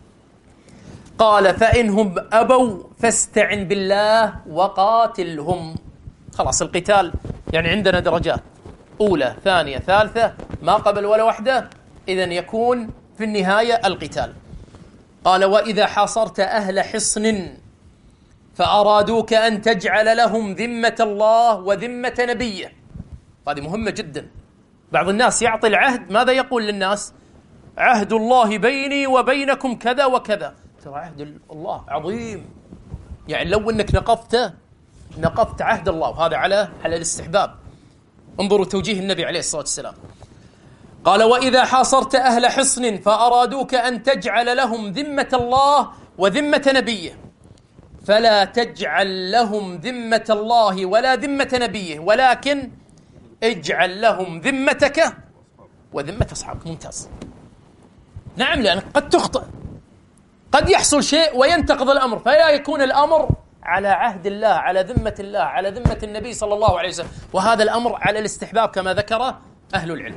قال فإنهم أبوا فاستعن بالله وقاتلهم. خلاص القتال يعني عندنا درجات، أولى ثانية ثالثة، ما قبل ولا واحدة، إذن يكون في النهاية القتال. قال وإذا حاصرت أهل حصن فأرادوك أن تجعل لهم ذمة الله وذمة نبيه. هذه مهمة جدا. بعض الناس يعطي العهد، ماذا يقول للناس؟ عهد الله بيني وبينكم كذا وكذا. ترى عهد الله عظيم، يعني لو أنك نقضت نقضت عهد الله، وهذا على على الاستحباب. انظروا توجيه النبي عليه الصلاة والسلام. قال وإذا حاصرت أهل حصن فأرادوك أن تجعل لهم ذمة الله وذمة نبيه فلا تجعل لهم ذمة الله ولا ذمة نبيه، ولكن اجعل لهم ذمتك وذمة أصحابك. ممتاز. نعم، لأنك قد تخطئ، قد يحصل شيء وينتقض الأمر، فلا يكون الأمر على عهد الله، على ذمة الله، على ذمة النبي صلى الله عليه وسلم، وهذا الأمر على الاستحباب كما ذكر أهل العلم.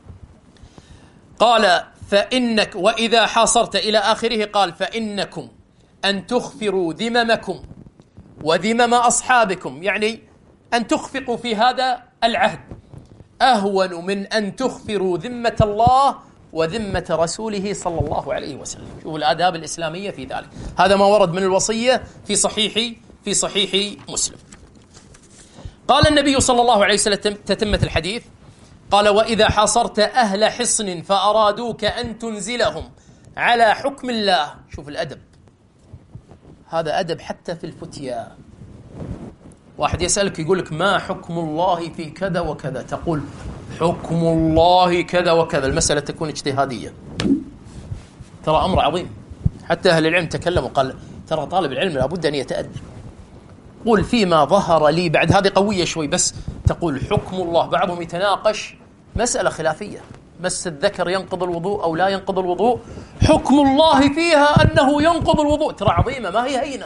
قال فإنك وإذا حاصرت إلى آخره، قال فإنكم أن تخفروا ذممكم وذمم أصحابكم، يعني أن تخفقوا في هذا العهد أهون من أن تخفروا ذمة الله وذمة رسوله صلى الله عليه وسلم. شوفوا الآداب الإسلامية في ذلك. هذا ما ورد من الوصية في صحيح في صحيح مسلم. قال النبي صلى الله عليه وسلم تتمة الحديث، قال وإذا حاصرت أهل حصن فأرادوك أن تنزلهم على حكم الله. شوف الأدب، هذا أدب حتى في الفتيا. واحد يسألك يقول لك ما حكم الله في كذا وكذا، تقول حكم الله كذا وكذا، المسألة تكون اجتهادية. ترى أمر عظيم، حتى أهل العلم تكلموا، قال ترى طالب العلم لابد أن يتأدب. قل فيما ظهر لي، بعد هذه قوية شوي، بس تقول حكم الله. بعضهم يتناقش مسألة خلافية، مس الذكر ينقض الوضوء أو لا ينقض الوضوء، حكم الله فيها أنه ينقض الوضوء. ترى عظيمة، ما هي هينة.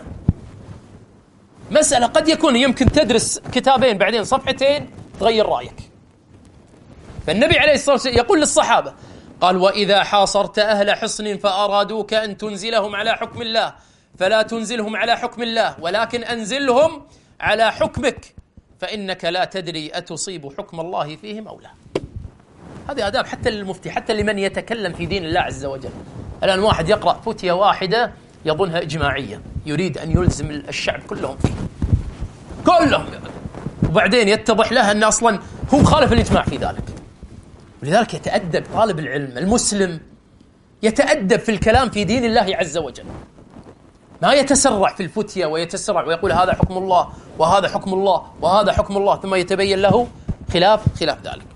مسألة قد يكون يمكن تدرس كتابين بعدين صفحتين تغير رأيك. فالنبي عليه الصلاة والسلام يقول للصحابة، قال وإذا حاصرت أهل حصن فأرادوك أن تنزلهم على حكم الله فلا تنزلهم على حكم الله، ولكن أنزلهم على حكمك، فإنك لا تدري أتصيب حكم الله فيهم أو لا. هذه آداب حتى للمفتي، حتى لمن يتكلم في دين الله عز وجل. الآن واحد يقرأ فتية واحدة يظنها إجماعية، يريد أن يلزم الشعب كلهم فيه كلهم، وبعدين يتضح له أن أصلا هو خالف الإجماع في ذلك. ولذلك يتأدب طالب العلم المسلم، يتأدب في الكلام في دين الله عز وجل، ما يتسرع في الفتية ويتسرع ويقول هذا حكم الله وهذا حكم الله وهذا حكم الله، ثم يتبين له خلاف خلاف ذلك.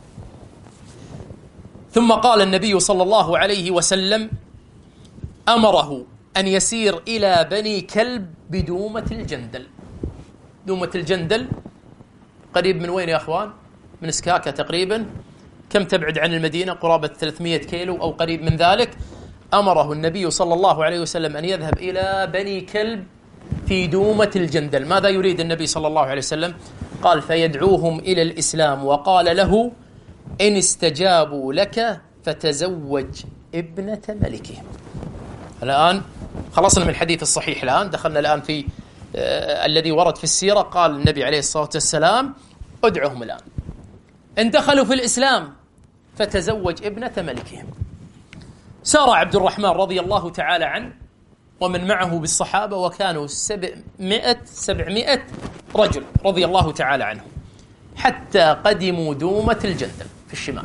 ثم قال النبي صلى الله عليه وسلم أمره أن يسير إلى بني كلب بدومة الجندل. دومة الجندل قريب من وين يا أخوان؟ من سكاكا تقريبا. كم تبعد عن المدينة؟ قرابة ثلاثمائة كيلو أو قريب من ذلك. أمره النبي صلى الله عليه وسلم أن يذهب إلى بني كلب في دومة الجندل. ماذا يريد النبي صلى الله عليه وسلم؟ قال فيدعوهم إلى الإسلام، وقال له إن استجابوا لك فتزوج ابنة ملكهم. الآن خلصنا من الحديث الصحيح، الآن دخلنا الآن في آه الذي ورد في السيرة. قال النبي عليه الصلاة والسلام ادعوهم الآن، إن دخلوا في الإسلام فتزوج ابنة ملكهم. سار عبد الرحمن رضي الله تعالى عنه ومن معه بالصحابة، وكانوا سبعمائة سبعمائة رجل رضي الله تعالى عنهم. حتى قدموا دومة الجندل في الشمال.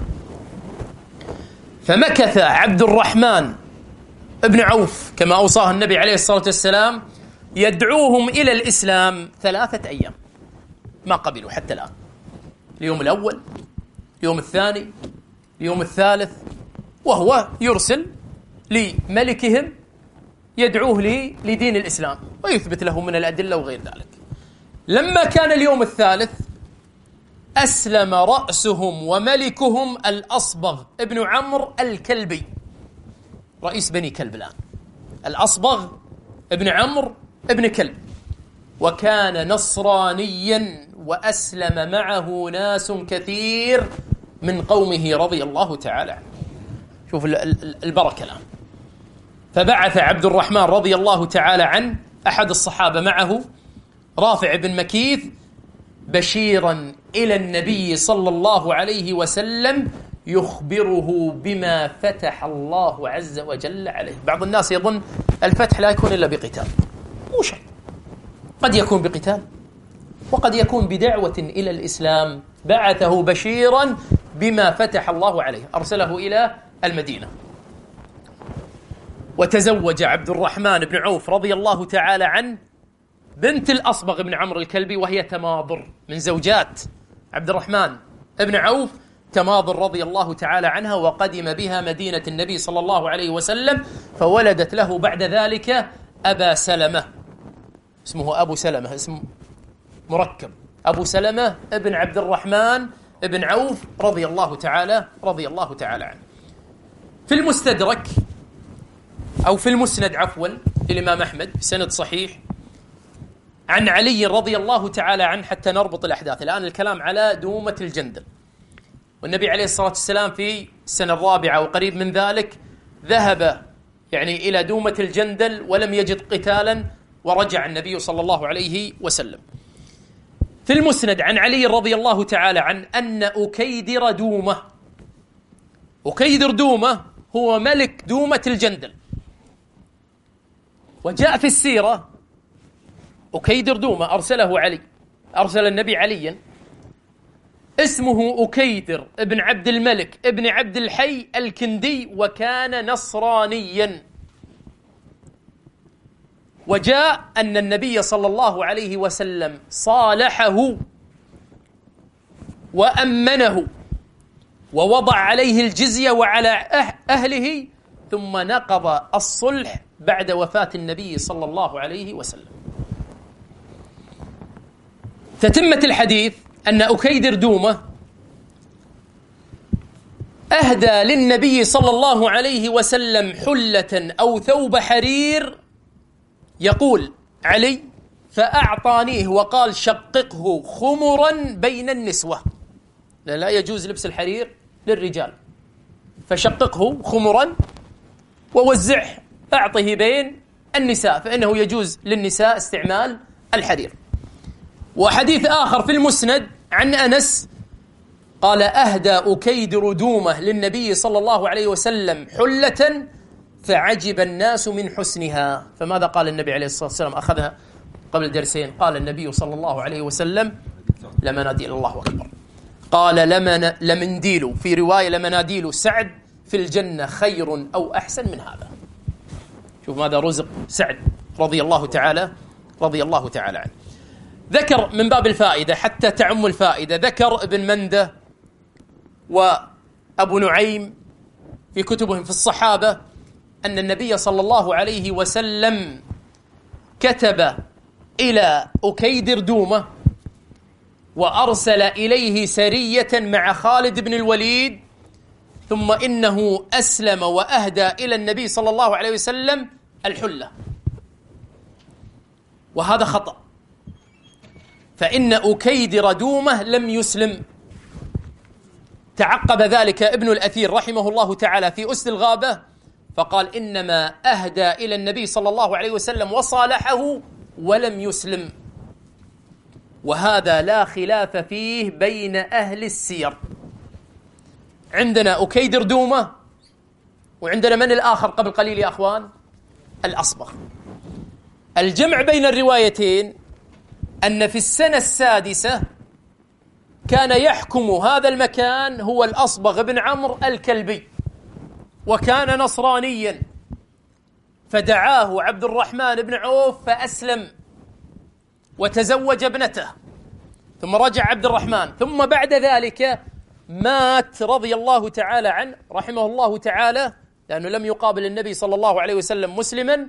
فمكث عبد الرحمن بن عوف كما أوصاه النبي عليه الصلاة والسلام يدعوهم إلى الإسلام ثلاثة أيام، ما قبلوا حتى الآن. اليوم الأول، اليوم الثاني، اليوم الثالث، وهو يرسل لملكهم يدعوه لي لدين الإسلام ويثبت له من الأدلة وغير ذلك. لما كان اليوم الثالث أسلم رأسهم وملكهم الأصبغ ابن عمرو الكلبي، رئيس بني كلب الآن، الأصبغ ابن عمرو ابن كلب، وكان نصرانيا وأسلم معه ناس كثير من قومه رضي الله تعالى عنه. شوف البركة الآن. فبعث عبد الرحمن رضي الله تعالى عنه أحد الصحابة معه رافع بن مكيث بشيرا إلى النبي صلى الله عليه وسلم يخبره بما فتح الله عز وجل عليه. بعض الناس يظن الفتح لا يكون إلا بقتال، مو شرط، قد يكون بقتال وقد يكون بدعوة إلى الإسلام. بعثه بشيرا بما فتح الله عليه، أرسله إلى المدينة. وتزوج عبد الرحمن بن عوف رضي الله تعالى عنه بنت الأصبغ بن عمرو الكلبي، وهي تماضر من زوجات عبد الرحمن بن عوف، تماضر رضي الله تعالى عنها، وقدم بها مدينة النبي صلى الله عليه وسلم، فولدت له بعد ذلك أبا سلمة، اسمه أبو سلمة، اسم مركب، أبو سلمة ابن عبد الرحمن ابن عوف رضي الله تعالى رضي الله تعالى عنه. في المستدرك أو في المسند عفوا الإمام أحمد بسند صحيح عن علي رضي الله تعالى عنه، حتى نربط الأحداث. الآن الكلام على دومة الجندل، والنبي عليه الصلاة والسلام في السنة الرابعة وقريب من ذلك ذهب يعني إلى دومة الجندل ولم يجد قتالا، ورجع النبي صلى الله عليه وسلم. في المسند عن علي رضي الله تعالى عنه أن أكيدر دومة، أكيدر دومة هو ملك دومة الجندل. وجاء في السيرة أكيدر دومة أرسله علي، أرسل النبي عليا، اسمه أكيدر ابن عبد الملك ابن عبد الحي الكندي، وكان نصرانيا. وجاء أن النبي صلى الله عليه وسلم صالحه وأمنه ووضع عليه الجزية وعلى أهله، ثم نقض الصلح بعد وفاة النبي صلى الله عليه وسلم. تتمة الحديث أن أكيدر دومة أهدى للنبي صلى الله عليه وسلم حلة أو ثوب حرير، يقول علي فأعطانيه وقال شققه خمرا بين النسوة، لا, لا يجوز لبس الحرير للرجال، فشققه خمرا ووزعه، أعطه بين النساء، فإنه يجوز للنساء استعمال الحرير. وحديث آخر في المسند عن أنس قال أهدى أكيدر دومة للنبي صلى الله عليه وسلم حلة فعجب الناس من حسنها. فماذا قال النبي عليه الصلاة والسلام؟ أخذها قبل درسين. قال النبي صلى الله عليه وسلم لمناديل، الله أكبر، قال لمن لمنديل، في رواية لمناديل سعد في الجنة خير أو أحسن من هذا. شوف ماذا رزق سعد رضي الله تعالى رضي الله تعالى عنه. ذكر من باب الفائدة حتى تعم الفائدة، ذكر ابن منده وأبو نعيم في كتبهم في الصحابة أن النبي صلى الله عليه وسلم كتب إلى أكيدر دومة وأرسل إليه سرية مع خالد بن الوليد، ثم إنه أسلم وأهدى إلى النبي صلى الله عليه وسلم الحلة، وهذا خطأ، فإن أكيدر دومة لم يسلم. تعقب ذلك ابن الأثير رحمه الله تعالى في أسد الغابة فقال إنما أهدى إلى النبي صلى الله عليه وسلم وصالحه ولم يسلم، وهذا لا خلاف فيه بين أهل السير. عندنا أكيدر دومة، وعندنا من الآخر قبل قليل يا أخوان؟ الأصبغ. الجمع بين الروايتين أن في السنة السادسة كان يحكم هذا المكان هو الأصبغ بن عمرو الكلبي، وكان نصرانيا، فدعاه عبد الرحمن بن عوف فأسلم وتزوج ابنته، ثم رجع عبد الرحمن، ثم بعد ذلك مات رضي الله تعالى عنه رحمه الله تعالى، لأنه لم يقابل النبي صلى الله عليه وسلم مسلما،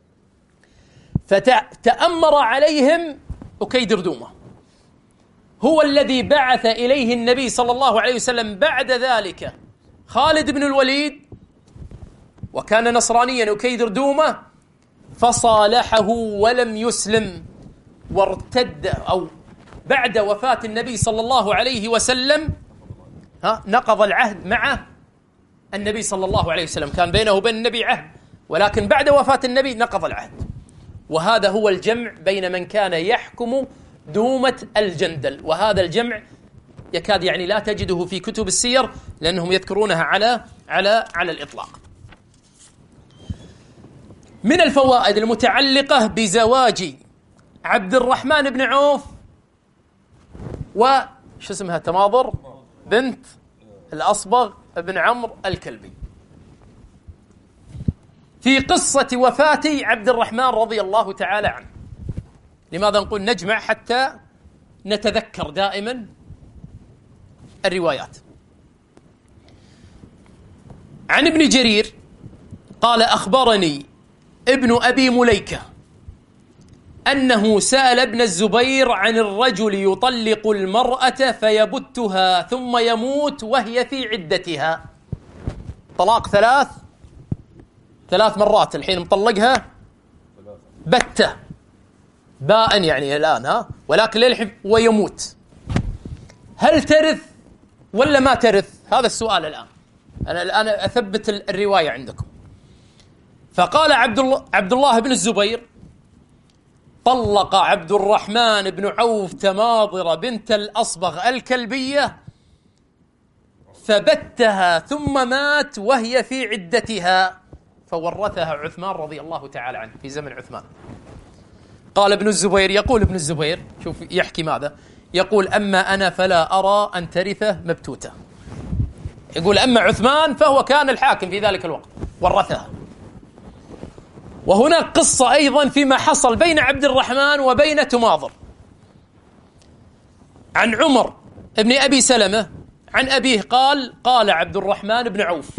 فتأمر عليهم أكيدر دومة، هو الذي بعث إليه النبي صلى الله عليه وسلم بعد ذلك خالد بن الوليد، وكان نصرانيا أكيدر دومة، فصالحه ولم يسلم، وارتد، أو بعد وفاة النبي صلى الله عليه وسلم ها نقض العهد مع النبي صلى الله عليه وسلم، كان بينه وبين النبي عهد، ولكن بعد وفاة النبي نقض العهد. وهذا هو الجمع بين من كان يحكم دومة الجندل، وهذا الجمع يكاد يعني لا تجده في كتب السير، لأنهم يذكرونها على على على الإطلاق. من الفوائد المتعلقة بزواج عبد الرحمن بن عوف وش اسمها تماضر بنت الأصبغ بن عمرو الكلبي، في قصة وفاة عبد الرحمن رضي الله تعالى عنه. لماذا نقول نجمع؟ حتى نتذكر دائما الروايات. عن ابن جرير قال: أخبرني ابن أبي مليكة أنه سأل ابن الزبير عن الرجل يطلق المرأة فيبتها ثم يموت وهي في عدتها. طلاق ثلاث ثلاث مرات، الحين مطلقها بتة باء يعني الآن، ها ولكن للحين ويموت، هل ترث ولا ما ترث؟ هذا السؤال الآن. أنا الآن أثبت الرواية عندكم. فقال عبد الله عبد الله بن الزبير: طلق عبد الرحمن بن عوف تماضر بنت الأصبغ الكلبية فبتها ثم مات وهي في عدتها، فورثها عثمان رضي الله تعالى عنه في زمن عثمان. قال ابن الزبير، يقول ابن الزبير، شوف يحكي ماذا؟ يقول: أما أنا فلا أرى أن ترثه مبتوتة. يقول أما عثمان فهو كان الحاكم في ذلك الوقت ورثها. وهناك قصة أيضا فيما حصل بين عبد الرحمن وبين تماضر، عن عمر ابن أبي سلمة عن أبيه قال: قال عبد الرحمن بن عوف: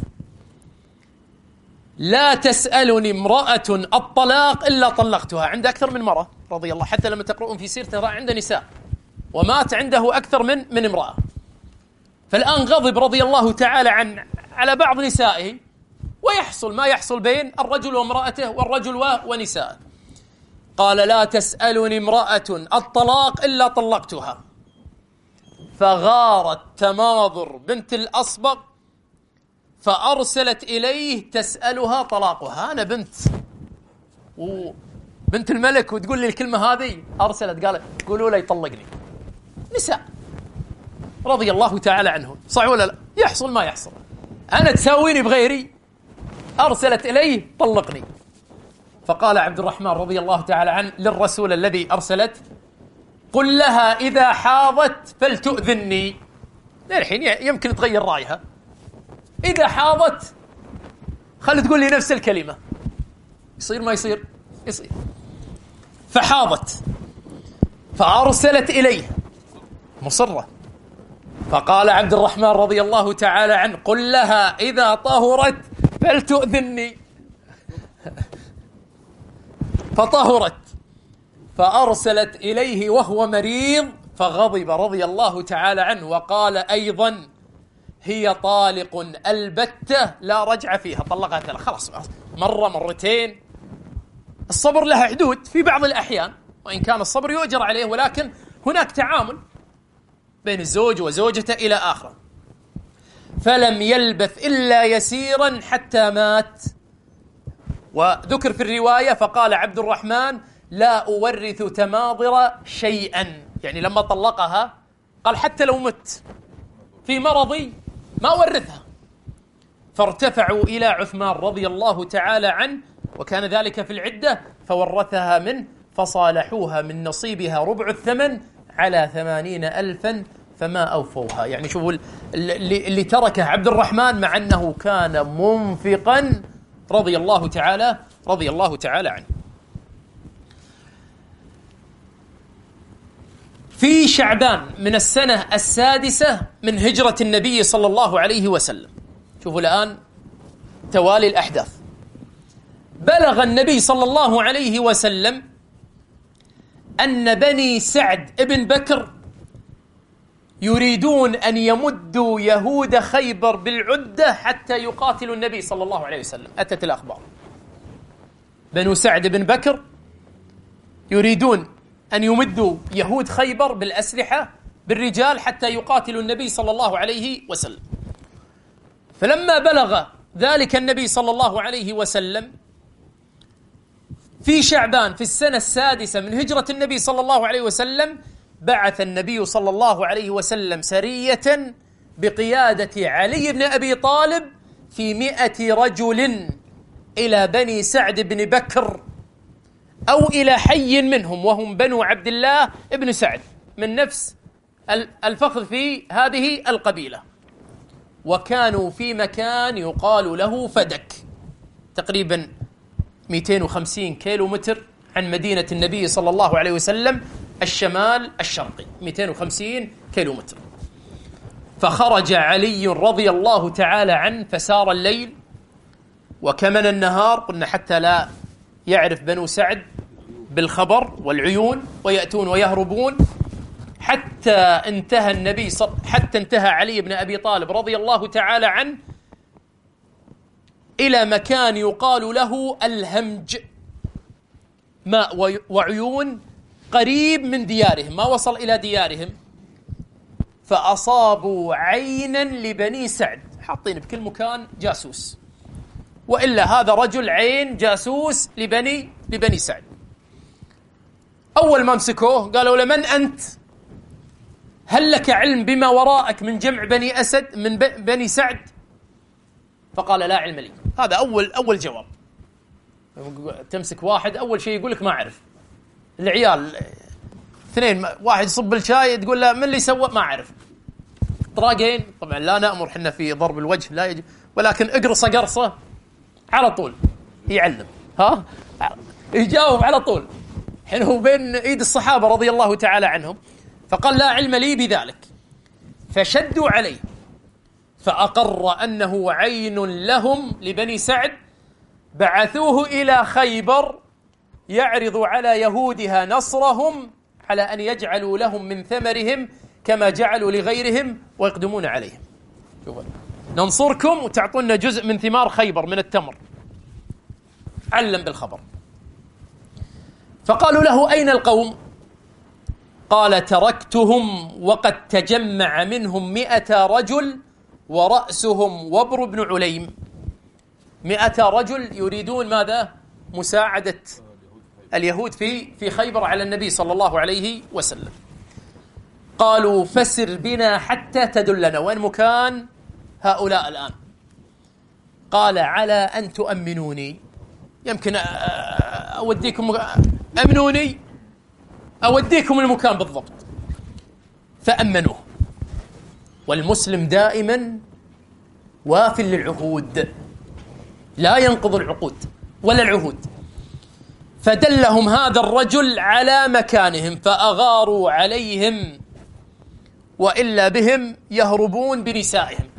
لا تسألني امرأة الطلاق إلا طلقتها. عند أكثر من مرة رضي الله، حتى لما تقرؤون في سيرته رأى عنده نساء، ومات عنده أكثر من من امرأة. فالآن غضب رضي الله تعالى عن على بعض نسائه، ويحصل ما يحصل بين الرجل وامرأته والرجل ونساءه. قال: لا تسألني امرأة الطلاق إلا طلقتها. فغارت تماضر بنت الأصبغ فأرسلت إليه تسألها طلاقها. أنا بنت وبنت الملك وتقول لي الكلمة هذه؟ أرسلت قالت: قولوا له يطلقني. نساء رضي الله تعالى عنهم، صح ولا لا؟ يحصل ما يحصل. أنا تساويني بغيري، أرسلت إليه طلقني. فقال عبد الرحمن رضي الله تعالى عنه للرسول الذي أرسلت: قل لها إذا حاضت فلتؤذني. الحين يمكن تغير رأيها، إذا حاضت خلي تقول لي نفس الكلمة. يصير ما يصير؟ يصير. فحاضت فأرسلت إليه مصرة، فقال عبد الرحمن رضي الله تعالى عنه: قل لها إذا طهرت فلتؤذني. فطهرت فأرسلت إليه وهو مريض، فغضب رضي الله تعالى عنه وقال أيضا: هي طالق البتة لا رجع فيها. طلقها ثلاث، خلاص، مرة مرتين. الصبر لها حدود في بعض الأحيان، وإن كان الصبر يؤجر عليه، ولكن هناك تعامل بين الزوج وزوجته إلى آخره. فلم يلبث إلا يسيرا حتى مات. وذكر في الرواية: فقال عبد الرحمن: لا أورث تماضر شيئا، يعني لما طلقها قال حتى لو مت في مرضي ما أورثها. فارتفعوا إلى عثمان رضي الله تعالى عنه، وكان ذلك في العدة، فورثها منه، فصالحوها من نصيبها ربع الثمن على ثمانين ألفا فما أوفوها. يعني شوفوا اللي, اللي تركه عبد الرحمن مع أنه كان منفقا رضي الله تعالى رضي الله تعالى عنه. في شعبان من السنة السادسة من هجرة النبي صلى الله عليه وسلم، شوفوا الآن توالي الأحداث، بلغ النبي صلى الله عليه وسلم أن بني سعد ابن بكر يريدون أن يمدوا يهود خيبر بالعدة حتى يقاتلوا النبي صلى الله عليه وسلم. أتت الأخبار بنو سعد بن بكر يريدون أن يمدوا يهود خيبر بالأسلحة بالرجال حتى يقاتلوا النبي صلى الله عليه وسلم. فلما بلغ ذلك النبي صلى الله عليه وسلم في شعبان في السنة السادسة من هجرة النبي صلى الله عليه وسلم، بعث النبي صلى الله عليه وسلم سرية بقيادة علي بن أبي طالب في مئة رجل إلى بني سعد بن بكر أو إلى حي منهم، وهم بنو عبد الله ابن سعد من نفس الفخذ في هذه القبيلة، وكانوا في مكان يقال له فدك، تقريبا مئتين وخمسين كيلو متر عن مدينة النبي صلى الله عليه وسلم الشمال الشرقي، مئتين وخمسين كيلو متر. فخرج علي رضي الله تعالى عنه فسار الليل وكمن النهار، قلنا حتى لا يعرف بنو سعد بالخبر والعيون ويأتون ويهربون، حتى انتهى النبي صل... حتى انتهى علي بن أبي طالب رضي الله تعالى عنه إلى مكان يقال له الهمج، ماء وعيون قريب من ديارهم، ما وصل إلى ديارهم، فأصابوا عينا لبني سعد، حاطين بكل مكان جاسوس، وإلا هذا رجل عين جاسوس لبني لبني سعد. أول ما مسكوه قالوا لمن أنت؟ هل لك علم بما وراءك من جمع بني أسد من بني سعد؟ فقال لا علم لي. هذا أول أول جواب. تمسك واحد أول شيء يقول لك ما أعرف. العيال اثنين، واحد يصب الشاي تقول له من اللي سوى؟ ما أعرف. طراقين، طبعا لا نأمر حنا في ضرب الوجه، لا يجب، ولكن اقرصه قرصه على طول يعلم، ها يجاوب على طول. حين هو بين ايد الصحابة رضي الله تعالى عنهم، فقال لا علم لي بذلك، فشدوا عليه فأقر أنه عين لهم لبني سعد، بعثوه إلى خيبر يعرض على يهودها نصرهم على أن يجعلوا لهم من ثمرهم كما جعلوا لغيرهم ويقدمون عليهم. شوفوا، ننصركم وتعطونا جزء من ثمار خيبر من التمر. علم بالخبر. فقالوا له أين القوم؟ قال تركتهم وقد تجمع منهم مئة رجل ورأسهم وبر بن عليم. مئة رجل يريدون ماذا؟ مساعدة اليهود في في خيبر على النبي صلى الله عليه وسلم. قالوا فسر بنا حتى تدلنا، وين مكان هؤلاء الآن؟ قال على أن تؤمنوني، يمكن أوديكم، أمنوني أوديكم المكان بالضبط. فأمنوه. والمسلم دائما واف للعهود، لا ينقض العقود ولا العهود. فدلهم هذا الرجل على مكانهم فأغاروا عليهم، وإلا بهم يهربون بنسائهم،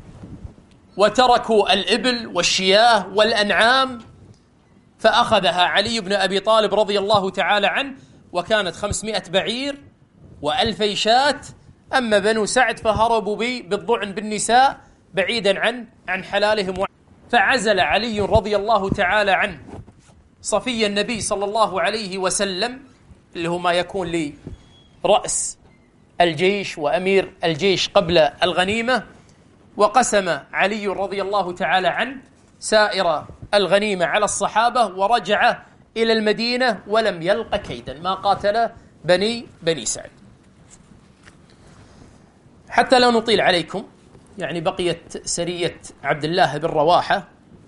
وتركوا الإبل والشياه والأنعام، فأخذها علي بن أبي طالب رضي الله تعالى عنه، وكانت خمسمائة بعير وألفي شاة. أما بنو سعد فهربوا بي بالضعن بالنساء بعيدا عن عن حلالهم. فعزل علي رضي الله تعالى عنه صفي النبي صلى الله عليه وسلم، اللي هو ما يكون لي رأس الجيش وأمير الجيش قبل الغنيمة، وقسم علي رضي الله تعالى عنه سائر الغنيمة على الصحابة، ورجع إلى المدينة ولم يلق كيدا، ما قاتل بني بني سعد. حتى لا نطيل عليكم، يعني بقيت سرية عبد الله بن رواحة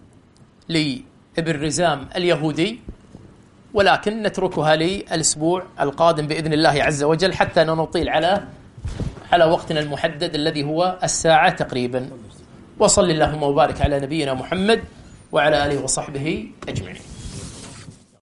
لابن رزام اليهودي، ولكن نتركها للأسبوع القادم بإذن الله عز وجل، حتى لا نطيل على على وقتنا المحدد الذي هو الساعة تقريبا. وصل اللهم وبارك على نبينا محمد وعلى آله وصحبه أجمعين.